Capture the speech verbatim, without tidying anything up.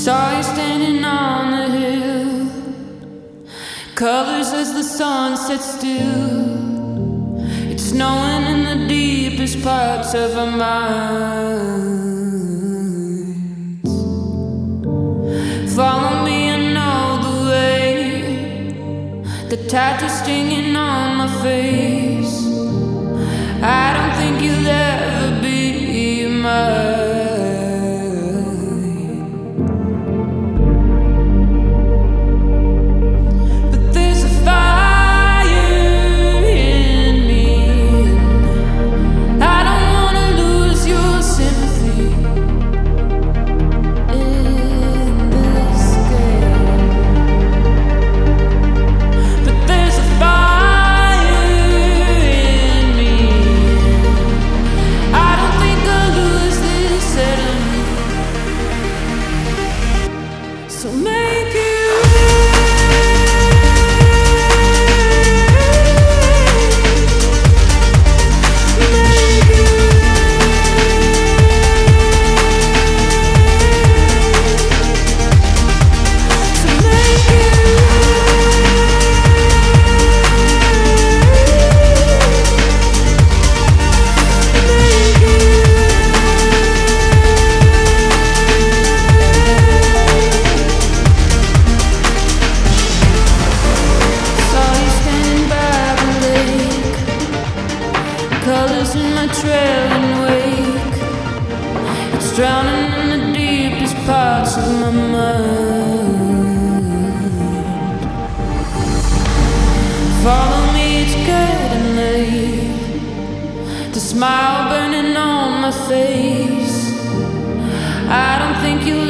Saw you standing on the hill, colors as the sun sets still. It's snowing in the deepest parts of our minds. Follow me, I know the way. The tattoo stinging on my face. I don't think you'll ever be mine. So make it colors in my trailing wake. It's drowning in the deepest parts of my mind. Follow me, it's getting late. The smile burning on my face. I don't think you'll